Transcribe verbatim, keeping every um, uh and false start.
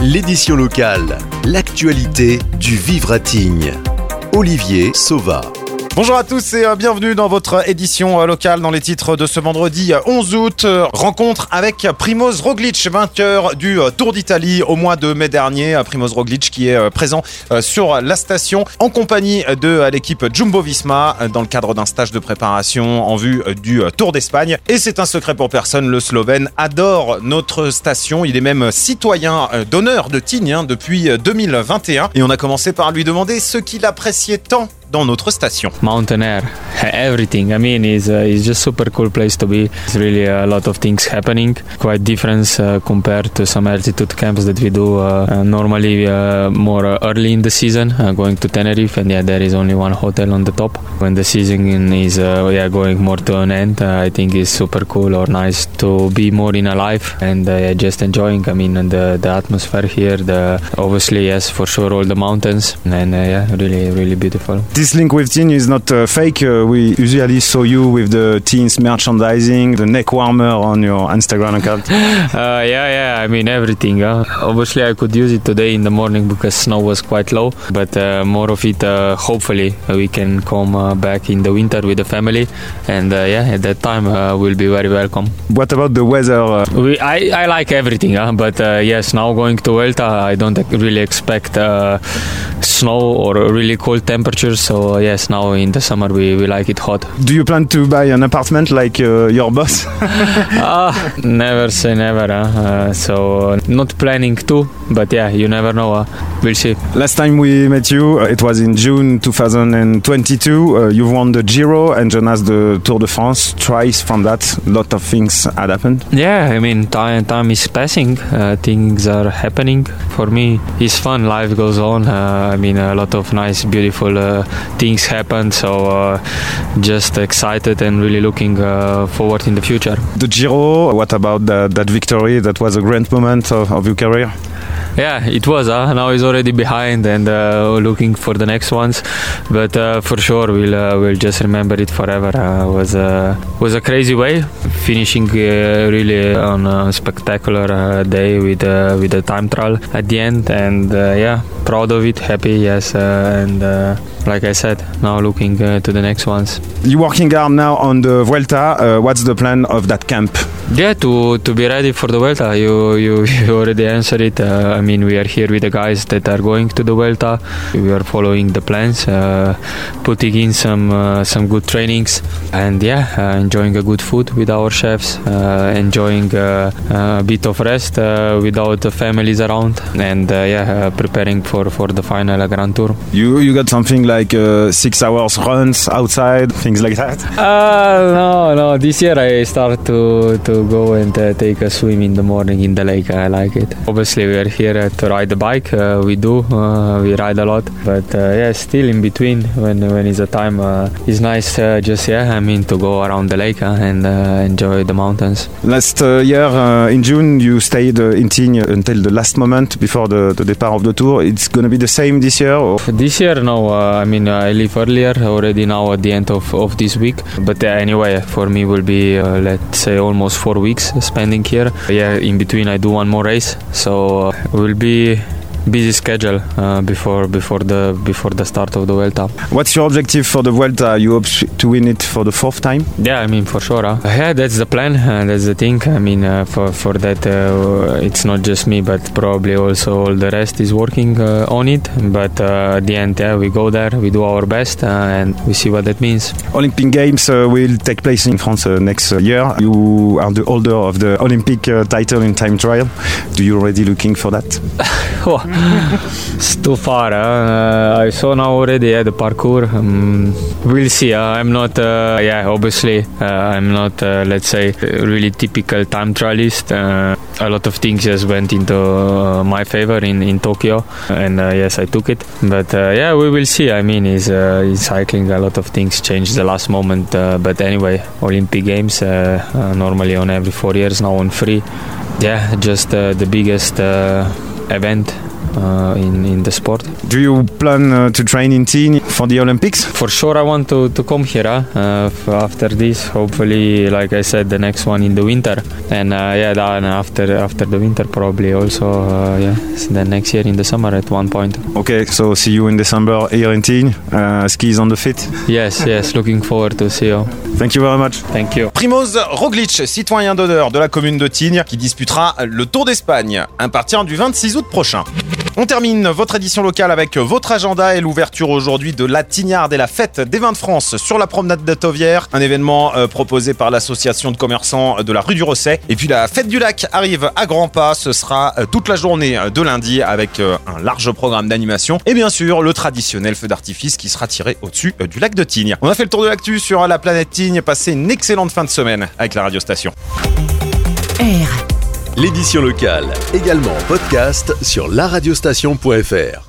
L'édition locale, l'actualité du Vivratignes. Olivier Sauva. Bonjour à tous et bienvenue dans votre édition locale dans les titres de ce vendredi onze août. Rencontre avec Primoz Roglic, vainqueur du Tour d'Italie au mois de mai dernier. Primoz Roglic qui est présent sur la station en compagnie de l'équipe Jumbo-Visma dans le cadre d'un stage de préparation en vue du Tour d'Espagne. Et c'est un secret pour personne, le Slovène adore notre station. Il est même citoyen d'honneur de Tignes depuis deux mille vingt et un. Et on a commencé par lui demander ce qu'il appréciait tant dans notre station. Mountain air, everything. I mean, it's, uh, it's just super cool place to be. It's really a lot of things happening. Quite different uh, compared to some altitude camps that we do uh, uh, normally uh, more uh, early in the season, uh, going to Tenerife, and yeah, there is only one hotel on the top. When the season is uh, yeah going more to an end, uh, I think it's super cool or nice to be more in a life and uh, yeah, just enjoying. I mean, the the atmosphere here, the obviously yes for sure all the mountains, and uh, yeah, really really beautiful. This link with Tignes is not uh, fake. Uh, we usually saw you with the Tignes merchandising, the neck warmer on your Instagram account. uh, yeah, yeah. I mean everything. Huh? Obviously, I could use it today in the morning because snow was quite low. But uh, more of it, uh, hopefully, we can come uh, back in the winter with the family, and uh, yeah, at that time uh, we'll be very welcome. What about the weather? Uh? We, I, I like everything, huh? But uh, yes, now going to Vuelta, I don't really expect uh, snow or really cold temperatures. So yes, now in the summer we, we like it hot. Do you plan to buy an apartment like uh, your boss? uh, never say never. Huh? Uh, so not planning to, but yeah, you never know. Uh, we'll see. Last time we met you, uh, it was in June twenty twenty-two. Uh, you've won the Giro and Jonas the Tour de France twice. From that, a lot of things had happened. Yeah, I mean time time is passing. Uh, things are happening. For me, it's fun. Life goes on. Uh, I mean a lot of nice, beautiful Uh, things happen, so uh, just excited and really looking uh, forward in the future. The Giro, what about that, that victory? That was a great moment of, of your career. Yeah, it was. Huh? Now it's already behind and uh, looking for the next ones. But uh, for sure, we'll uh, we'll just remember it forever. Uh, was a was a crazy way, finishing uh, really on a spectacular uh, day with uh, with a time trial at the end. And uh, yeah, proud of it, happy, yes, uh, and. Uh, Like I said, now looking uh, to the next ones. You're working hard now on the Vuelta. Uh, what's the plan of that camp? Yeah, to to be ready for the Vuelta. You you, you already answered it. Uh, I mean, we are here with the guys that are going to the Vuelta. We are following the plans, uh, putting in some uh, some good trainings, and yeah, uh, enjoying a good food with our chefs, uh, enjoying uh, a bit of rest uh, without the families around, and uh, yeah, uh, preparing for, for the final uh, Grand Tour. You you got something like like uh, six hours runs outside, things like that? Uh, no, no. This year I start to, to go and uh, take a swim in the morning in the lake. I like it. Obviously we are here uh, to ride the bike. Uh, we do. Uh, we ride a lot. But uh, yeah, still in between when when is the time, uh, it's nice uh, just, yeah, I mean to go around the lake uh, and uh, enjoy the mountains. Last uh, year uh, in June you stayed uh, in Tignes until the last moment before the, the départ of the Tour. It's going to be the same this year? Or? This year, no. Uh, I mean, I leave earlier already now at the end of, of this week. But uh, anyway, for me will be, uh, let's say, almost four weeks spending here. Yeah, in between I do one more race. So uh, will be busy schedule uh, before before the before the start of the Vuelta. What's your objective for the Vuelta? You hope to win it for the fourth time? Yeah, I mean for sure. Huh? Yeah, that's the plan. Uh, that's the thing. I mean uh, for for that, uh, it's not just me, but probably also all the rest is working uh, on it. But uh, at the end, yeah, we go there, we do our best, uh, and we see what that means. Olympic Games uh, will take place in France uh, next uh, year. You are the holder of the Olympic uh, title in time trial. Do you already looking for that? Oh. It's too far. Huh? Uh, I saw now already yeah, the parkour. Um, we'll see. Uh, I'm not. Uh, yeah, obviously, uh, I'm not. Uh, let's say really typical time trialist. Uh, a lot of things just went into uh, my favor in, in Tokyo, and uh, yes, I took it. But uh, yeah, we will see. I mean, is uh, in cycling, a lot of things change the last moment. Uh, but anyway, Olympic Games uh, uh, normally on every four years now on free. Yeah, just uh, the biggest uh, event uh, in in the sport. Do you plan uh, to train in Tignes for the Olympics? For sure, I want to, to come here huh? uh, f- after this. Hopefully, like I said, the next one in the winter, and uh, yeah, then after after the winter probably also uh, yeah, then next year in the summer at one point. Okay, so see you in December here in Tignes. Uh, skis on the feet. Yes, yes, looking forward to see you. Thank you very much. Thank you. Primoz Roglic, citoyen d'honneur de la commune de Tignes, qui disputera le Tour d'Espagne à partir du vingt-six août prochain. On termine votre édition locale avec votre agenda et l'ouverture aujourd'hui de la Tignarde et la fête des vins de France sur la promenade de Tovière, un événement euh, proposé par l'association de commerçants de la rue du Rosset. Et puis la fête du lac arrive à grands pas, ce sera euh, toute la journée de lundi avec euh, un large programme d'animation et bien sûr le traditionnel feu d'artifice qui sera tiré au-dessus euh, du lac de Tignes. On a fait le tour de l'actu sur la planète Tignes, passez une excellente fin de semaine avec la radiostation. L'édition locale, également en podcast sur la radiostation point f r.